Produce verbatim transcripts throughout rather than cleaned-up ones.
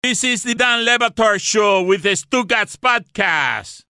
This is the Dan Le Batard Show with the Stugotz Podcast.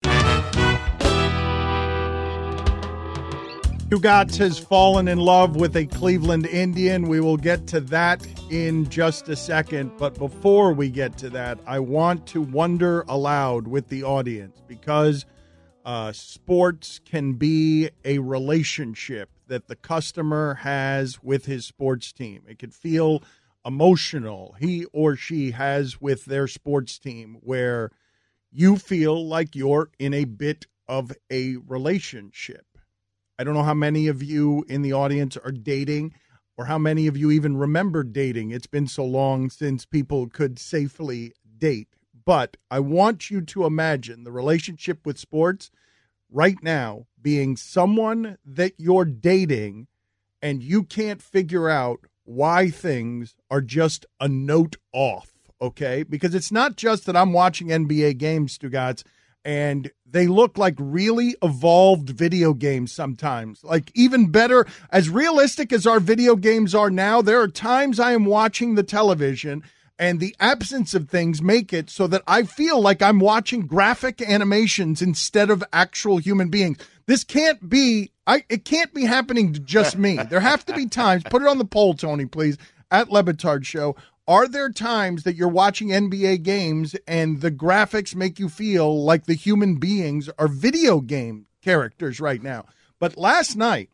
Stugotz has fallen in love with a Cleveland Indian. We will get to that in just a second. But before we get to that, I want to wonder aloud with the audience because uh, sports can be a relationship that the customer has with his sports team. It could feel emotional he or she has with their sports team where you feel like you're in a bit of a relationship. I don't know how many of you in the audience are dating or how many of you even remember dating. It's been so long since people could safely date. But I want you to imagine the relationship with sports right now being someone that you're dating and you can't figure out why things are just a note off, okay? Because it's not just that I'm watching N B A games, Stugotz, and they look like really evolved video games sometimes. Like even better, as realistic as our video games are now, there are times I am watching the television and the absence of things make it so that I feel like I'm watching graphic animations instead of actual human beings. This can't be, I, it can't be happening to just me. There have to be times, put it on the poll, Tony, please, at Le Batard Show. Are there times that you're watching N B A games and the graphics make you feel like the human beings are video game characters right now? But last night,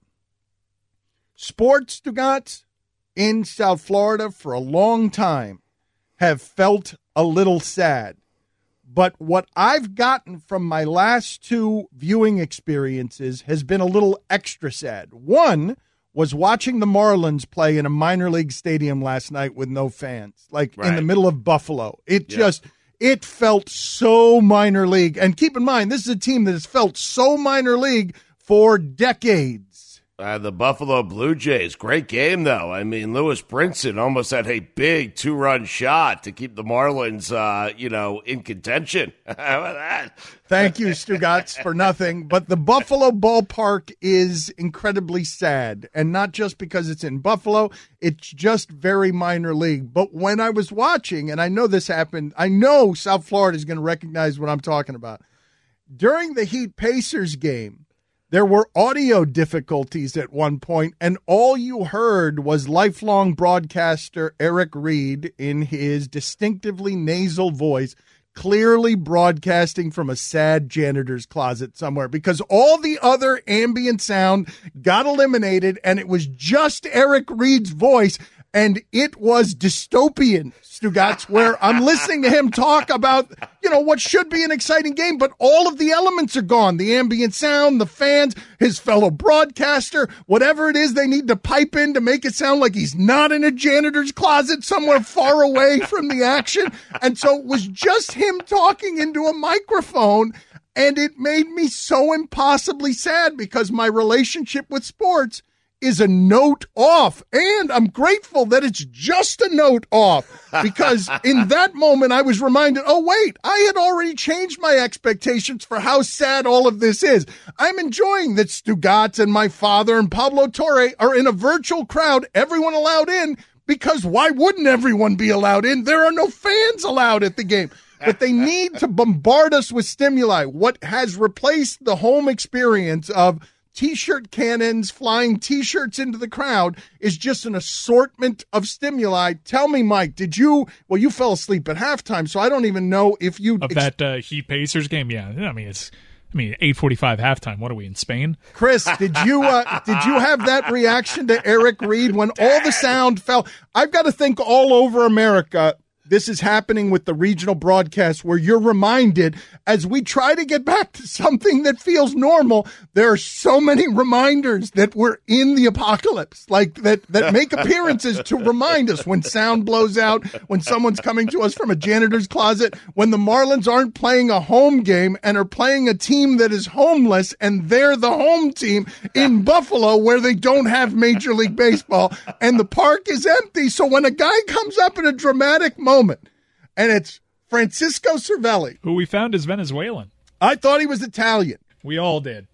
sports, Stugotz, in South Florida for a long time have felt a little sad. But what I've gotten from my last two viewing experiences has been a little extra sad. One was watching the Marlins play in a minor league stadium last night with no fans, like right in the middle of Buffalo. It yeah. just, it felt so minor league. And keep in mind, this is a team that has felt so minor league for decades. Uh, the Buffalo Blue Jays, great game, though. I mean, Lewis Brinson almost had a big two-run shot to keep the Marlins, uh, you know, in contention. How about that? Thank you, Stugotz, for nothing. But the Buffalo ballpark is incredibly sad, and not just because it's in Buffalo. It's just very minor league. But when I was watching, and I know this happened, I know South Florida is going to recognize what I'm talking about. During the Heat Pacers game, there were audio difficulties at one point, and all you heard was lifelong broadcaster Eric Reed in his distinctively nasal voice, clearly broadcasting from a sad janitor's closet somewhere, because all the other ambient sound got eliminated, and it was just Eric Reed's voice, and it was dystopian, Stugotz, where I'm listening to him talk about, you know, what should be an exciting game, but all of the elements are gone. The ambient sound, the fans, his fellow broadcaster, whatever it is they need to pipe in to make it sound like he's not in a janitor's closet somewhere far away from the action. And so it was just him talking into a microphone, and it made me so impossibly sad because my relationship with sports is a note off, and I'm grateful that it's just a note off, because in that moment I was reminded, oh wait, I had already changed my expectations for how sad all of this is. I'm enjoying that Stugotz and my father and Pablo Torre are in a virtual crowd, everyone allowed in, because why wouldn't everyone be allowed in? There are no fans allowed at the game. But they need to bombard us with stimuli. What has replaced the home experience of T-shirt cannons flying T-shirts into the crowd is just an assortment of stimuli. Tell me, Mike, did you, well, you fell asleep at halftime, so I don't even know if you... Of that uh, Heat Pacers game, yeah. I mean, it's, I mean, eight forty-five halftime. What are we, in Spain? Chris, did you uh, did you have that reaction to Eric Reed when all the sound fell? I've got to think all over America, this is happening with the regional broadcast where you're reminded, as we try to get back to something that feels normal, there are so many reminders that we're in the apocalypse, like that, that make appearances to remind us when sound blows out, when someone's coming to us from a janitor's closet, when the Marlins aren't playing a home game and are playing a team that is homeless and they're the home team in Buffalo where they don't have Major League Baseball and the park is empty. So when a guy comes up in a dramatic moment, Moment, and it's Francisco Cervelli, who we found is Venezuelan. I thought he was Italian. We all did.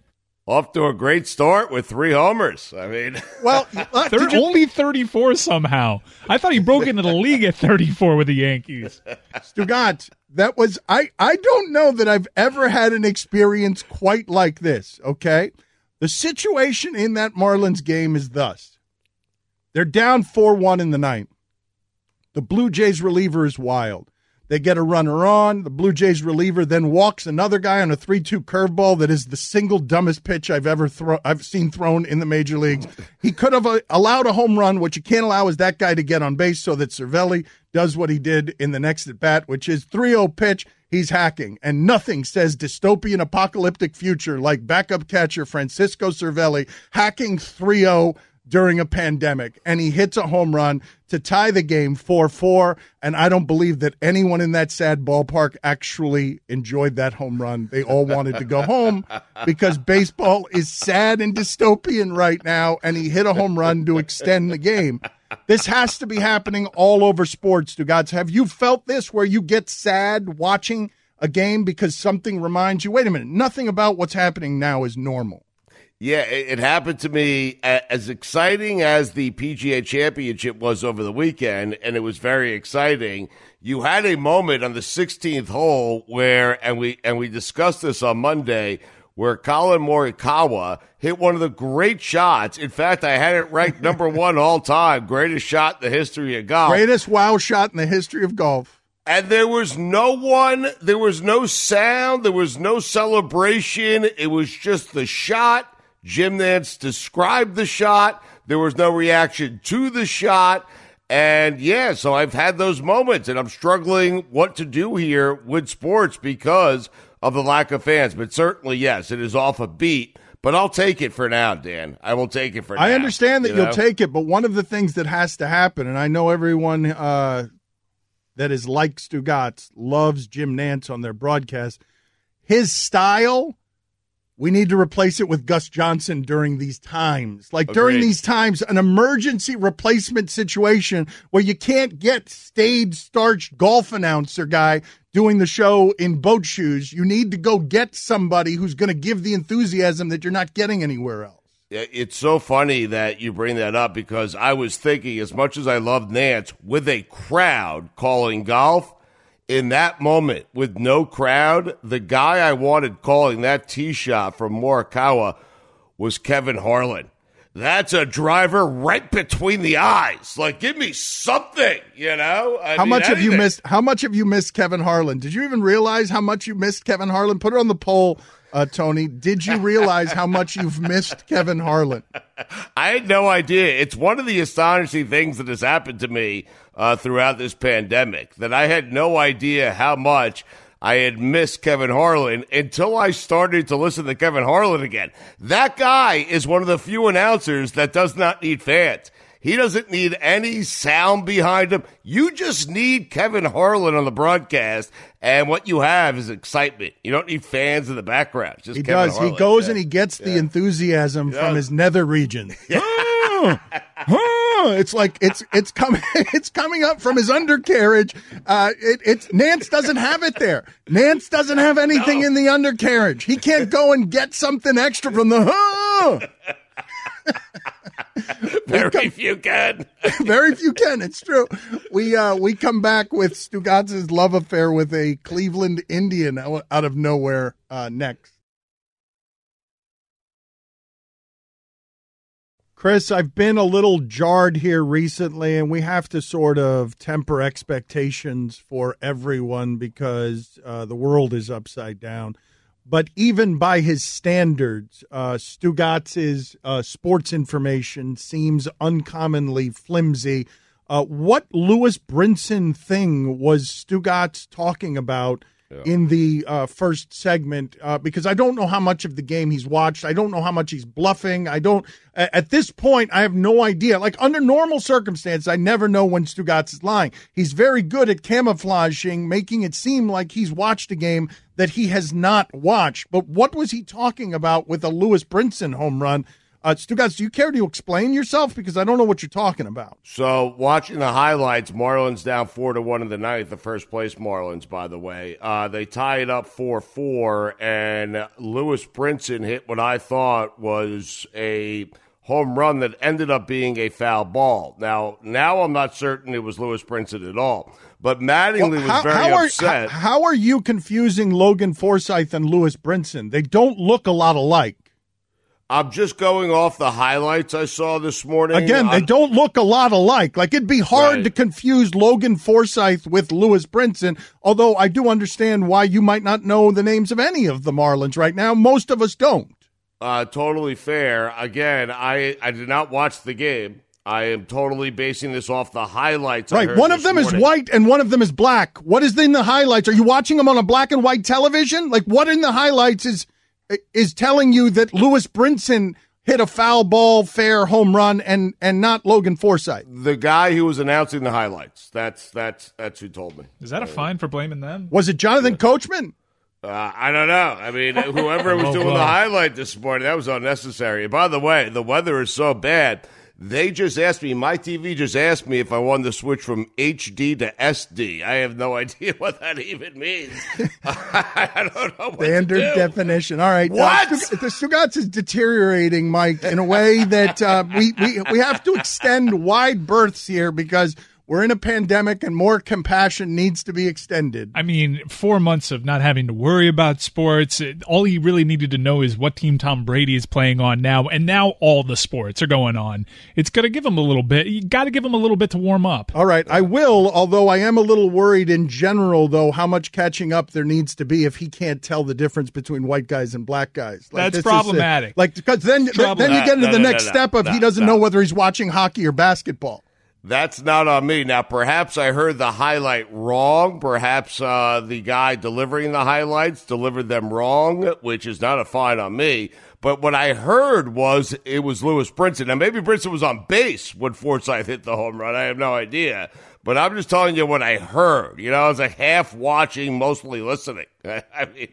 off to a great start with three homers. I mean, well, uh, they're you, only thirty-four somehow. I thought he broke into the league at thirty-four with the Yankees. Stugotz, that was I. I don't know that I've ever had an experience quite like this. Okay, the situation in that Marlins game is thus: they're down four one in the ninth. The Blue Jays reliever is wild. They get a runner on. The Blue Jays reliever then walks another guy on a three two curveball that is the single dumbest pitch I've ever thrown. I've seen thrown in the major leagues. He could have uh, allowed a home run. What you can't allow is that guy to get on base so that Cervelli does what he did in the next at bat, which is three oh pitch. He's hacking, and nothing says dystopian apocalyptic future like backup catcher Francisco Cervelli hacking three oh during a pandemic, and he hits a home run to tie the game four four, and I don't believe that anyone in that sad ballpark actually enjoyed that home run. They all wanted to go home because baseball is sad and dystopian right now, and he hit a home run to extend the game. This has to be happening all over sports, Stugotz. Have you felt this where you get sad watching a game because something reminds you, wait a minute, nothing about what's happening now is normal? Yeah, it, it happened to me. As exciting as the P G A Championship was over the weekend, and it was very exciting, you had a moment on the sixteenth hole where, and we and we discussed this on Monday, where Colin Morikawa hit one of the great shots. In fact, I had it ranked number one all time, greatest shot in the history of golf. Greatest wow shot in the history of golf. And there was no one, there was no sound, there was no celebration. It was just the shot. Jim Nantz described the shot. There was no reaction to the shot. And, yeah, so I've had those moments, and I'm struggling what to do here with sports because of the lack of fans. But certainly, yes, it is off a beat. But I'll take it for now, Dan. I will take it for now. I understand that you you'll know? take it, but one of the things that has to happen, and I know everyone uh, that is like Stugotz loves Jim Nantz on their broadcast, his style, we need to replace it with Gus Johnson during these times. Like Agreed. during these times, an emergency replacement situation where you can't get staid, starched golf announcer guy doing the show in boat shoes. You need to go get somebody who's going to give the enthusiasm that you're not getting anywhere else. It's so funny that you bring that up because I was thinking, as much as I love Nantz, with a crowd calling golf, in that moment, with no crowd, the guy I wanted calling that tee shot from Morikawa was Kevin Harlan. That's a driver right between the eyes. Like, give me something, you know? I how mean, much anything. have you missed? How much have you missed Kevin Harlan? Did you even realize how much you missed Kevin Harlan? Put it on the poll, uh, Tony. Did you realize how much you've missed Kevin Harlan? I had no idea. It's one of the astonishing things that has happened to me uh, throughout this pandemic, that I had no idea how much I had missed Kevin Harlan until I started to listen to Kevin Harlan again. That guy is one of the few announcers that does not need fans. He doesn't need any sound behind him. You just need Kevin Harlan on the broadcast, and what you have is excitement. You don't need fans in the background. It's just He Kevin does. Harlan. He goes yeah. and he gets the Yeah. enthusiasm Yeah. from his nether region. Oh, oh, it's like it's it's coming it's coming up from his undercarriage. Uh, it, it's Nantz doesn't have it there. Nantz doesn't have anything No. in the undercarriage. He can't go and get something extra from the. Oh! Very few can. Very few can. It's true. We uh, we come back with Stugotz's love affair with a Cleveland Indian out of nowhere uh, next. Chris, I've been a little jarred here recently, and we have to sort of temper expectations for everyone because uh, the world is upside down. But even by his standards, uh, Stugotz's uh, sports information seems uncommonly flimsy. Uh, what Lewis Brinson thing was Stugotz talking about yeah. in the uh, first segment? Uh, because I don't know how much of the game he's watched. I don't know how much he's bluffing. I don't. At this point, I have no idea. Like, under normal circumstances, I never know when Stugotz is lying. He's very good at camouflaging, making it seem like he's watched a game that he has not watched. But what was he talking about with a Lewis Brinson home run Uh, Stugotz, do you care to explain yourself? Because I don't know what you're talking about. So, watching the highlights, Marlins down four to one in the ninth, the first place Marlins, by the way. Uh, they tie it up four four, and Lewis Brinson hit what I thought was a home run that ended up being a foul ball. Now, now I'm not certain it was Lewis Brinson at all, but Mattingly well, how, was very how are, upset. How, how are you confusing Logan Forsythe and Lewis Brinson? They don't look a lot alike. I'm just going off the highlights I saw this morning. Again, they I'm, don't look a lot alike. Like, it'd be hard right. to confuse Logan Forsythe with Lewis Brinson, although I do understand why you might not know the names of any of the Marlins right now. Most of us don't. Uh, totally fair. Again, I, I did not watch the game. I am totally basing this off the highlights. Right. I heard one of them morning. is white and one of them is black. What is in the highlights? Are you watching them on a black and white television? Like, what in the highlights is is telling you that Lewis Brinson hit a foul ball, fair home run, and and not Logan Forsythe? The guy who was announcing the highlights. That's that's that's who told me. Is that a fine for blaming them? Was it Jonathan Coachman? Uh, I don't know. I mean, whoever was Oh, doing boy. the highlight this morning, that was unnecessary. And by the way, the weather is so bad. They just asked me, my T V just asked me if I wanted to switch from H D to S D. I have no idea what that even means. I don't know what Standard to do. definition. All right. What? Uh, Stu- the Stugotz is deteriorating, Mike, in a way that uh, we, we, we have to extend wide berths here because we're in a pandemic and more compassion needs to be extended. I mean, four months of not having to worry about sports. It- all he really needed to know is what team Tom Brady is playing on now, and now all the sports are going on. It's going to give him a little bit. You got to give him a little bit to warm up. All right, I will, although I am a little worried in general, though, how much catching up there needs to be if he can't tell the difference between white guys and black guys. Like, That's this is, uh, problematic. like, because then, then, then you No, get into no, the no, next no, step of no, he doesn't no. know whether he's watching hockey or basketball. That's not on me. Now, perhaps I heard the highlight wrong. Perhaps uh, the guy delivering the highlights delivered them wrong, which is not a fine on me. But what I heard was it was Lewis Brinson. Now, maybe Brinson was on base when Forsythe hit the home run. I have no idea. But I'm just telling you what I heard. You know, I was like half watching, mostly listening. I mean...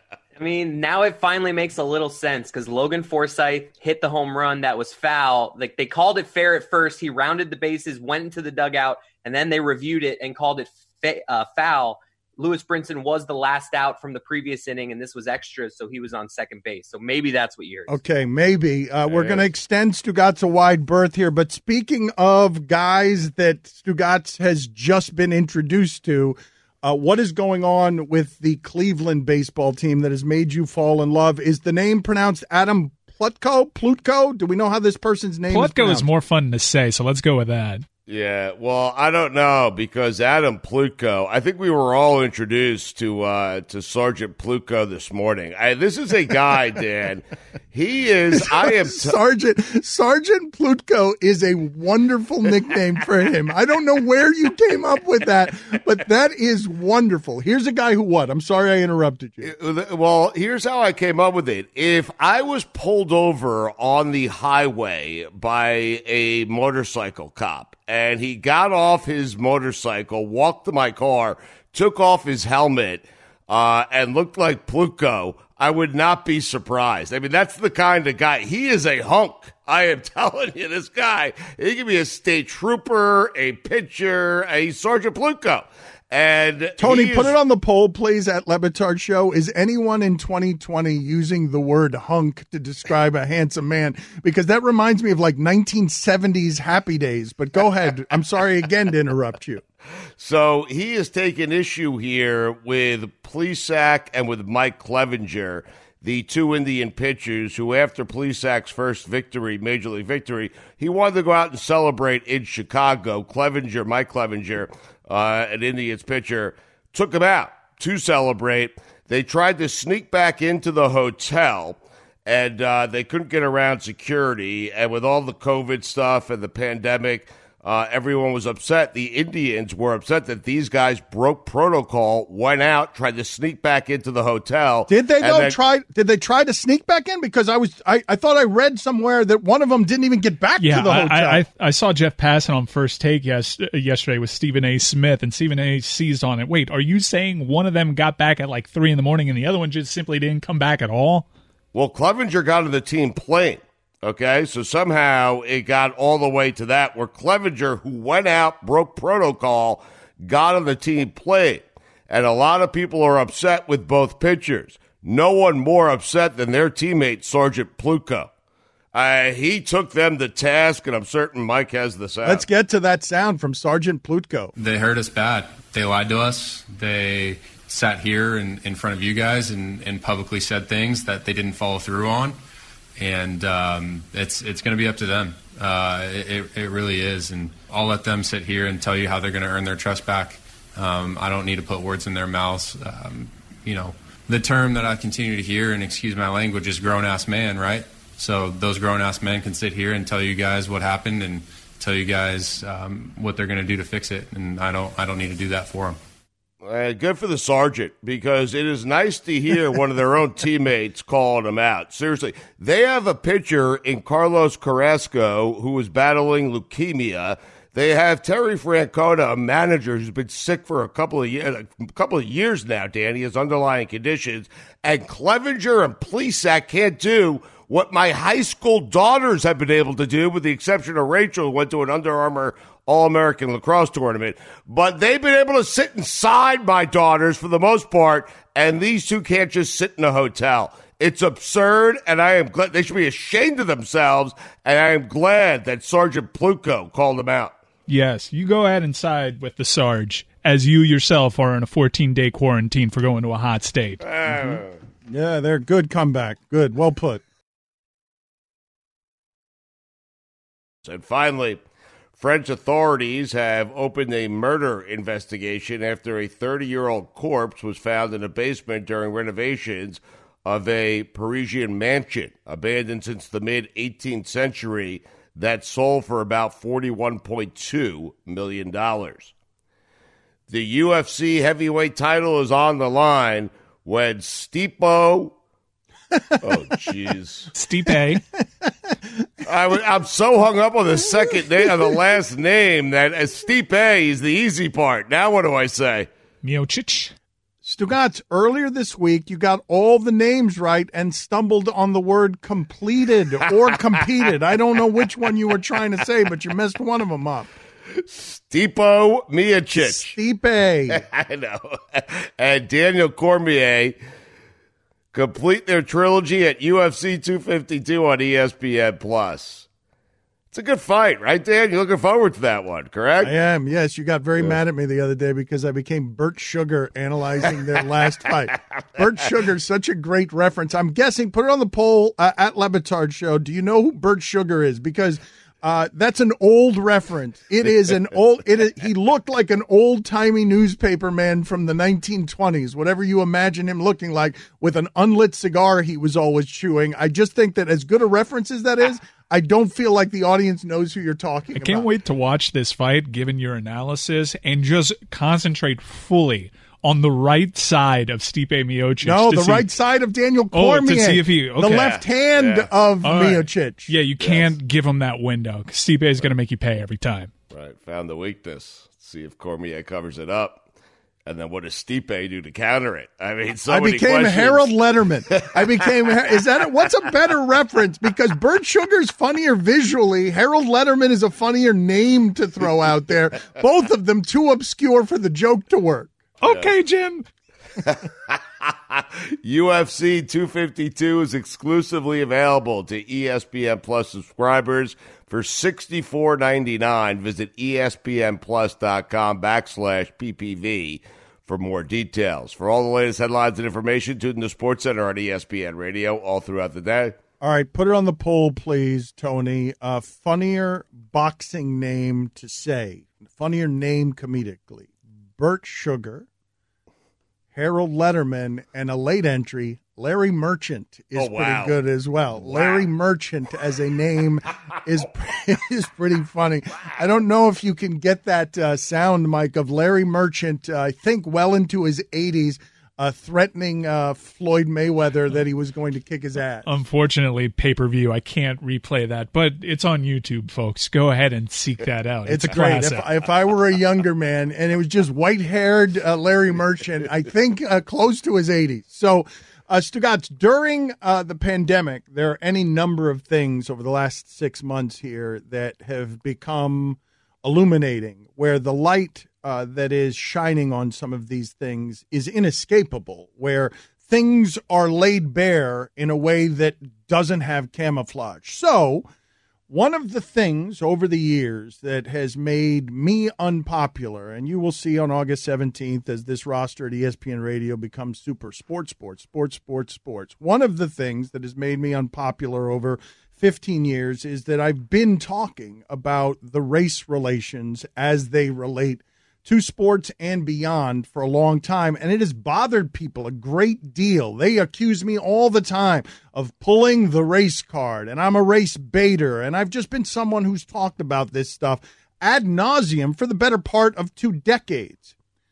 I mean, now it finally makes a little sense because Logan Forsythe hit the home run that was foul. Like, they called it fair at first. He rounded the bases, went into the dugout, and then they reviewed it and called it fa- uh, foul. Lewis Brinson was the last out from the previous inning, and this was extra, so he was on second base. So maybe that's what you heard. Okay, maybe. Uh, we're going to extend Stugotz a wide berth here. But speaking of guys that Stugotz has just been introduced to, Uh, what is going on with the Cleveland baseball team that has made you fall in love? Is the name pronounced Adam Plutko? Plutko? Do we know how this person's name is Plutko pronounced? is more fun to say, so let's go with that. Yeah, well, I don't know because Adam Plutko, I think we were all introduced to uh, to Sergeant Plutko this morning. I, this is a guy, Dan. He is, I am. T- Sergeant Sergeant Plutko is a wonderful nickname for him. I don't know where you came up with that, but that is wonderful. Here's a guy who what? I'm sorry I interrupted you. Well, here's how I came up with it. If I was pulled over on the highway by a motorcycle cop, and he got off his motorcycle, walked to my car, took off his helmet, uh, and looked like Plutko, I would not be surprised. I mean, that's the kind of guy. He is a hunk. I am telling you, this guy, he can be a state trooper, a pitcher, a Sergeant Plutko. And Tony, he put is- it on the poll, please, at Le Batard Show. Is anyone in twenty twenty using the word hunk to describe a handsome man? Because that reminds me of like nineteen seventies Happy Days. But go ahead. I'm sorry again to interrupt you. So he has taken issue here with Plesac and with Mike Clevenger, the two Indian pitchers who, after Plesac's first victory, Major League victory, he wanted to go out and celebrate in Chicago. Clevenger, Mike Clevenger, uh, an Indians pitcher, took him out to celebrate. They tried to sneak back into the hotel, and uh, they couldn't get around security. And with all the COVID stuff and the pandemic, Uh, everyone was upset. The Indians were upset that these guys broke protocol, went out, tried to sneak back into the hotel. Did they and though then- try? Did they try to sneak back in? Because I was, I, I thought I read somewhere that one of them didn't even get back Yeah, to the hotel. I, I, I saw Jeff Passan on First Take yes, yesterday with Stephen A. Smith, and Stephen A. seized on it. Wait, are you saying one of them got back at like three in the morning and the other one just simply didn't come back at all? Well, Clevenger got on the team plane. Okay, so somehow it got all the way to that where Clevenger, who went out, broke protocol, got on the team, played. And a lot of people are upset with both pitchers. No one more upset than their teammate, Sergeant Plutko. Uh, he took them to task, and I'm certain Mike has the sound. Let's get to that sound from Sergeant Plutko. They hurt us bad. They lied to us. They sat here in, in front of you guys and, and publicly said things that they didn't follow through on. And um, it's it's going to be up to them. Uh, it, it really is. And I'll let them sit here and tell you how they're going to earn their trust back. Um, I don't need to put words in their mouths. Um, you know, the term that I continue to hear, and excuse my language, is grown-ass man, right? So those grown-ass men can sit here and tell you guys what happened and tell you guys um, what they're going to do to fix it. And I don't I don't need to do that for them. Uh, good for the sergeant, because it is nice to hear one of their own teammates calling them out. Seriously, they have a pitcher in Carlos Carrasco who is battling leukemia. They have Terry Francona, a manager who's been sick for a couple of years, a couple of years now, Danny, his underlying conditions. And Clevenger and Plesac can't do what my high school daughters have been able to do, with the exception of Rachel, who went to an Under Armour All-American lacrosse tournament. But they've been able to sit inside my daughters for the most part, and these two can't just sit in a hotel. It's absurd, and I am glad. They should be ashamed of themselves, and I am glad that Sergeant Plutko called them out. Yes, you go ahead inside with the Sarge, as you yourself are in a fourteen-day quarantine for going to a hot state. Uh, mm-hmm. Yeah, they're good comeback. Good, well put. And finally, French authorities have opened a murder investigation after a thirty-year-old corpse was found in a basement during renovations of a Parisian mansion abandoned since the mid-eighteenth century that sold for about forty-one point two million dollars. The U F C heavyweight title is on the line when Stipe... Oh, jeez. Stipe. I, I'm so hung up on the second name, on the last name, that as Stipe is the easy part. Now what do I say? Miocic. Stugotz, earlier this week, you got all the names right and stumbled on the word completed or competed. I don't know which one you were trying to say, but you messed one of them up. Stipe Miocic. Stipe. I know. And Daniel Cormier complete their trilogy at U F C two fifty-two on E S P N Plus. It's a good fight, right, Dan? You're looking forward to that one, correct? I am, yes. You got very yeah. mad at me the other day because I became Bert Sugar analyzing their last fight. Bert Sugar's such a great reference. I'm guessing, put it on the poll uh, at Le Batard Show. Do you know who Bert Sugar is? Because uh, that's an old reference. It is an old, it is, he looked like an old-timey newspaper man from the nineteen twenties, whatever you imagine him looking like, with an unlit cigar he was always chewing. I just think that as good a reference as that is, I don't feel like the audience knows who you're talking I about. I can't wait to watch this fight, given your analysis, and just concentrate fully on the right side of Stipe Miocic. No, the see, right side of Daniel Cormier. Oh, to see if he, okay. The left hand yeah. of All right. Miocic. Yeah, you can't yes. give him that window, because Stipe is going to make you pay every time. Right, found the weakness. See if Cormier covers it up. And then what does Stipe do to counter it? I mean, so I many became questions. Harold Letterman. I became, is that, what's a better reference? Because Bert Sugar's funnier visually. Harold Letterman is a funnier name to throw out there. Both of them too obscure for the joke to work. Okay, Jim. U F C two fifty-two is exclusively available to E S P N Plus subscribers for sixty-four ninety-nine. Visit espnplus.com backslash PPV for more details. For all the latest headlines and information, tune in to SportsCenter on E S P N Radio all throughout the day. All right, put it on the poll, please, Tony. A funnier boxing name to say, funnier name comedically. Bert Sugar, Harold Letterman, and a late entry, Larry Merchant is oh, wow. pretty good as well. Wow. Larry Merchant as a name is is pretty funny. Wow. I don't know if you can get that uh, sound, Mike, of Larry Merchant, uh, I think well into his eighties, uh, threatening uh, Floyd Mayweather that he was going to kick his ass. Unfortunately, pay-per-view, I can't replay that, but it's on YouTube, folks. Go ahead and seek that out. It's, it's great. If, if I were a younger man and it was just white-haired uh, Larry Merchant, I think uh, close to his eighties. So Uh, Stugotz, during uh, the pandemic, there are any number of things over the last six months here that have become illuminating, where the light uh, that is shining on some of these things is inescapable, where things are laid bare in a way that doesn't have camouflage. So one of the things over the years that has made me unpopular, and you will see on August seventeenth as this roster at E S P N Radio becomes super sports, sports, sports, sports, sports. One of the things that has made me unpopular over fifteen years is that I've been talking about the race relations as they relate to sports and beyond for a long time, and it has bothered people a great deal. They accuse me all the time of pulling the race card, and I'm a race baiter, and I've just been someone who's talked about this stuff ad nauseum for the better part of two decades.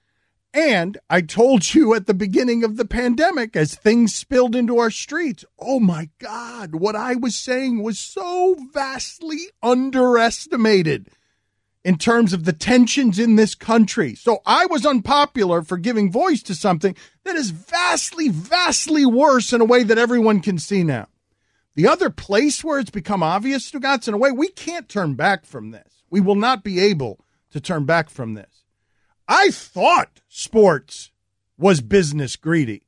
And I told you at the beginning of the pandemic, as things spilled into our streets, oh my God, what I was saying was so vastly underestimated in terms of the tensions in this country. So I was unpopular for giving voice to something that is vastly, vastly worse in a way that everyone can see now. The other place where it's become obvious, Stugotz, in a way, we can't turn back from this. We will not be able to turn back from this. I thought sports was business greedy.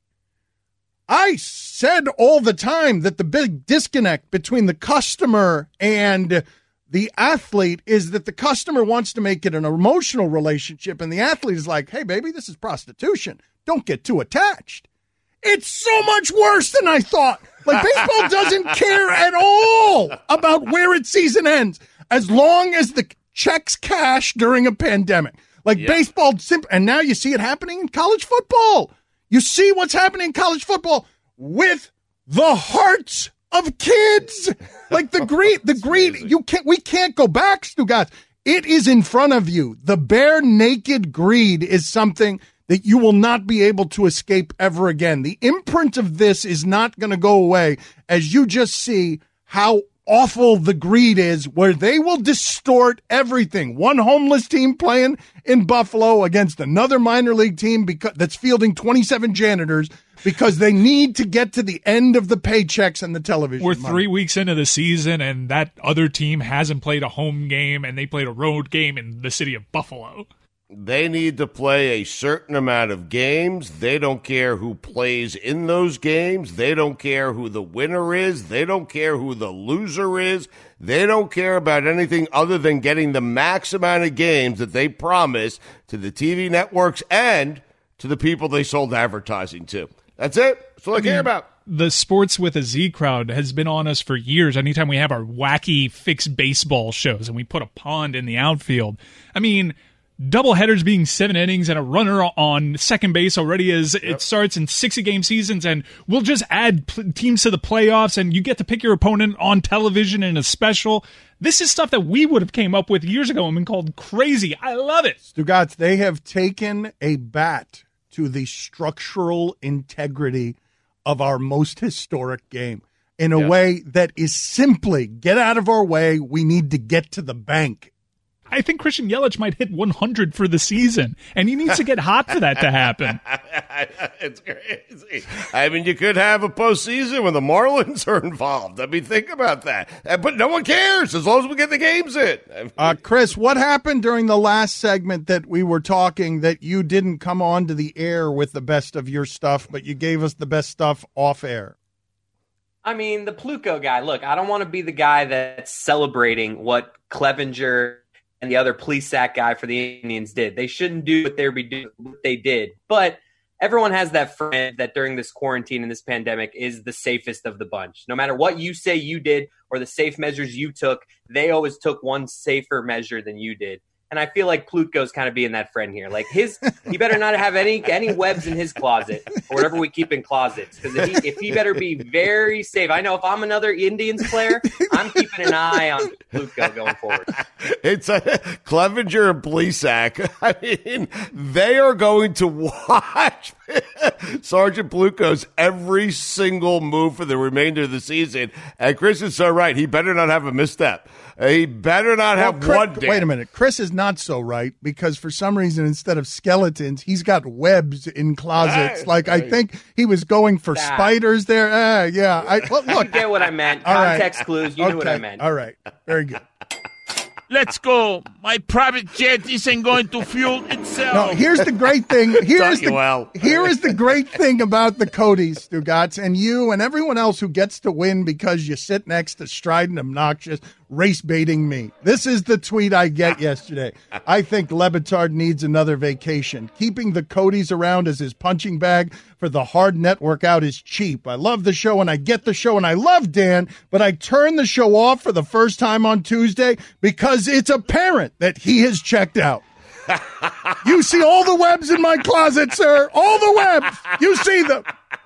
I said all the time that the big disconnect between the customer and the athlete is that the customer wants to make it an emotional relationship, and the athlete is like, hey, baby, this is prostitution. Don't get too attached. It's so much worse than I thought. Like, baseball doesn't care at all about where its season ends as long as the checks cash during a pandemic. Like, yeah. Baseball, simple, and now you see it happening in college football. You see what's happening in college football with the hearts of kids. Like the greed, the greed, you can't, we can't go back, Stugotz. It is in front of you. The bare naked greed is something that you will not be able to escape ever again. The imprint of this is not going to go away as you just see how awful the greed is, where they will distort everything. One homeless team playing in Buffalo against another minor league team because that's fielding twenty-seven janitors because they need to get to the end of the paychecks and the television. We're money. three weeks into the season, and that other team hasn't played a home game, and they played a road game in the city of Buffalo. They need to play a certain amount of games. They don't care who plays in those games. They don't care who the winner is. They don't care who the loser is. They don't care about anything other than getting the max amount of games that they promise to the T V networks and to the people they sold advertising to. That's it. That's all I, I care mean, about. The Sports with a Z crowd has been on us for years. Anytime we have our wacky fixed baseball shows and we put a pond in the outfield. I mean, double headers being seven innings and a runner on second base already as yep. It starts in sixty-game seasons, and we'll just add p- teams to the playoffs, and you get to pick your opponent on television in a special. This is stuff that we would have came up with years ago and been called crazy. I love it. Stugotz, they have taken a bat to the structural integrity of our most historic game in a yeah. way that is simply, get out of our way, we need to get to the bank. I think Christian Yelich might hit one hundred for the season, and he needs to get hot for that to happen. It's crazy. I mean, you could have a postseason when the Marlins are involved. I mean, think about that. But no one cares as long as we get the games in. I mean, uh, Chris, what happened during the last segment that we were talking that you didn't come on to the air with the best of your stuff, but you gave us the best stuff off air? I mean, the Pluko guy. Look, I don't want to be the guy that's celebrating what Clevenger and the other Plesac guy for the Indians did. They shouldn't do what they be doing, what they did. But everyone has that friend that during this quarantine and this pandemic is the safest of the bunch. No matter what you say you did or the safe measures you took, they always took one safer measure than you did. And I feel like Plutko's kind of being that friend here. Like his, he better not have any any webs in his closet or whatever we keep in closets. Because if he, if he better be very safe. I know if I'm another Indians player, I'm keeping an eye on Plutko going forward. It's a Clevenger and Plesac. I mean, they are going to watch Sergeant Bluco's every single move for the remainder of the season. And Chris is so right. He better not have a misstep. He better not well, have Chris, one. Day. Wait a minute. Chris is not so right because for some reason, instead of skeletons, he's got webs in closets. Right, like right. I think he was going for Stop. spiders there. Uh, yeah. I, well, look. You get what I meant. All right. Context clues. You okay. knew what I meant. All right. Very good. Let's go. My private jet isn't going to fuel itself. No, here's the great thing. Here's the, well. here is the great thing about the Codys, Stugotz, and you and everyone else who gets to win because you sit next to strident, obnoxious, race baiting me. This is the tweet I get yesterday. I think Le Batard needs another vacation. Keeping the Codys around as his punching bag for the hard network out is cheap. I love the show and I get the show and I love Dan, but I turned the show off for the first time on Tuesday because it's apparent that he has checked out. You see all the webs in my closet, sir. All the webs. You see them.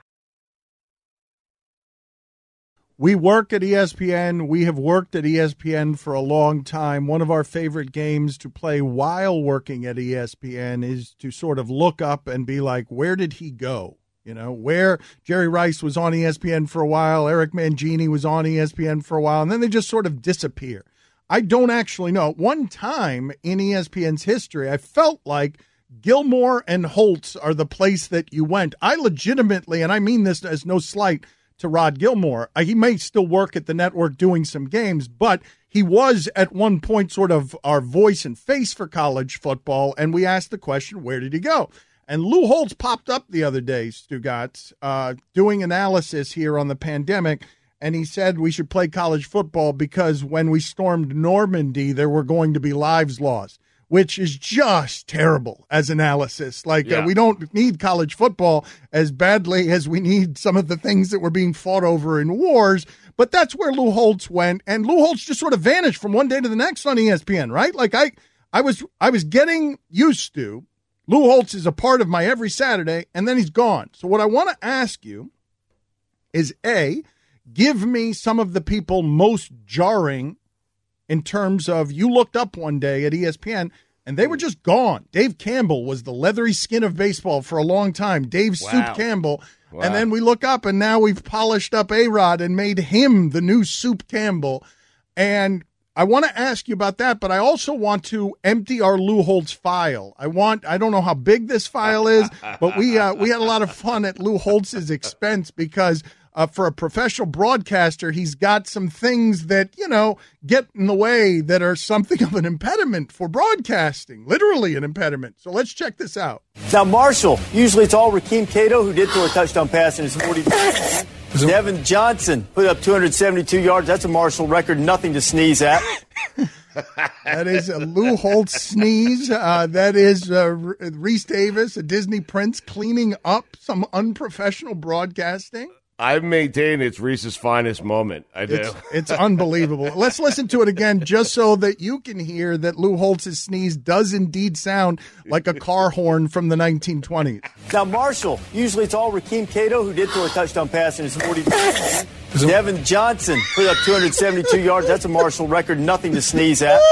We work at E S P N. We have worked at E S P N for a long time. One of our favorite games to play while working at E S P N is to sort of look up and be like, where did he go? You know, where Jerry Rice was on E S P N for a while, Eric Mangini was on E S P N for a while, and then they just sort of disappear. I don't actually know. One time in E S P N's history, I felt like Gilmore and Holtz are the place that you went. I legitimately, and I mean this as no slight to Rod Gilmore, he may still work at the network doing some games, but he was at one point sort of our voice and face for college football, and we asked the question, where did he go? And Lou Holtz popped up the other day, Stugotz, uh, doing analysis here on the pandemic, and he said we should play college football because when we stormed Normandy, there were going to be lives lost, which is just terrible as analysis. Like, yeah. uh, we don't need college football as badly as we need some of the things that were being fought over in wars, but that's where Lou Holtz went, and Lou Holtz just sort of vanished from one day to the next on E S P N, right? Like, I, I was, I was getting used to Lou Holtz is a part of my every Saturday, and then he's gone. So what I want to ask you is, A, give me some of the people most jarring in terms of you looked up one day at E S P N, and they were just gone. Dave Campbell was the leathery skin of baseball for a long time. Dave Wow. Soup Campbell. Wow. And then we look up, and now we've polished up A-Rod and made him the new Soup Campbell. And I want to ask you about that, but I also want to empty our Lou Holtz file. I want, I don't know how big this file is, but we uh, we had a lot of fun at Lou Holtz's expense because uh, for a professional broadcaster, he's got some things that, you know, get in the way that are something of an impediment for broadcasting, literally an impediment. So let's check this out. Now, Marshall, usually it's all Rakeem Cato who did throw a touchdown pass in his forty. Devin Johnson put up two hundred seventy-two yards. That's a Marshall record, nothing to sneeze at. That is a Lou Holtz sneeze. Uh, that is uh, Reese Davis, a Disney prince, cleaning up some unprofessional broadcasting. I maintain it's Reese's finest moment. I do. It's, it's unbelievable. Let's listen to it again just so that you can hear that Lou Holtz's sneeze does indeed sound like a car horn from the nineteen twenties. Now, Marshall, usually it's all Rakeem Cato who did throw a touchdown pass in his forty. Devin Johnson put up two hundred seventy-two yards. That's a Marshall record, nothing to sneeze at.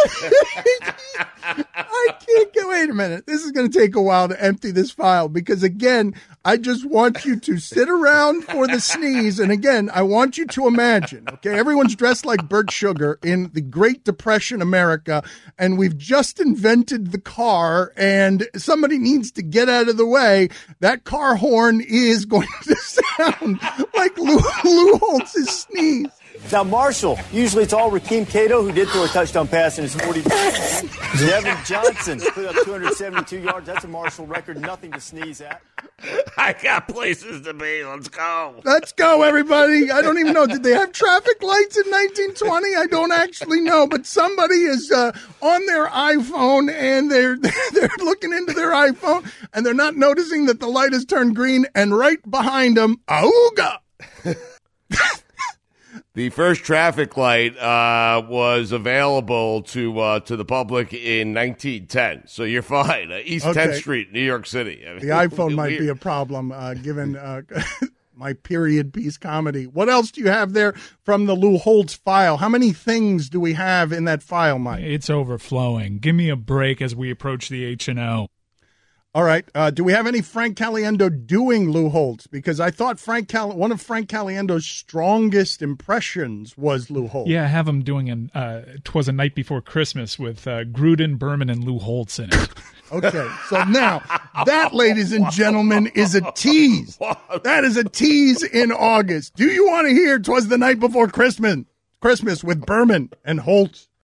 I can't go. Wait a minute. This is going to take a while to empty this file because, again, I just want you to sit around for the sneeze. And, again, I want you to imagine, okay, everyone's dressed like Bert Sugar in the Great Depression America, and we've just invented the car, and somebody needs to get out of the way. That car horn is going to sound like Lou, Lou Holtz's sneeze. Now, Marshall, usually it's all Rakeem Cato who did throw a touchdown pass in his forty. Devin Johnson put up two hundred seventy-two yards. That's a Marshall record, nothing to sneeze at. I got places to be. Let's go. Let's go, everybody. I don't even know. Did they have traffic lights in nineteen twenty? I don't actually know. But somebody is uh, on their iPhone, and they're they're looking into their iPhone, and they're not noticing that the light has turned green, and right behind them, auga. The first traffic light uh, was available to uh, to the public in nineteen ten, so you're fine. Uh, East Okay. tenth Street, New York City. I mean, The iPhone might weird. be a problem, uh, given uh, my period piece comedy. What else do you have there from the Lou Holtz file? How many things do we have in that file, Mike? It's overflowing. Give me a break as we approach the H and O. All right. Uh, do we have any Frank Caliendo doing Lou Holtz? Because I thought Frank Cal- one of Frank Caliendo's strongest impressions was Lou Holtz. Yeah, I have him doing an uh, "Twas a Night Before Christmas" with uh, Gruden, Berman, and Lou Holtz in it. Okay, so now that, ladies and gentlemen, is a tease. That is a tease in August. Do you want to hear "Twas the Night Before Christmas"? Christmas with Berman and Holtz.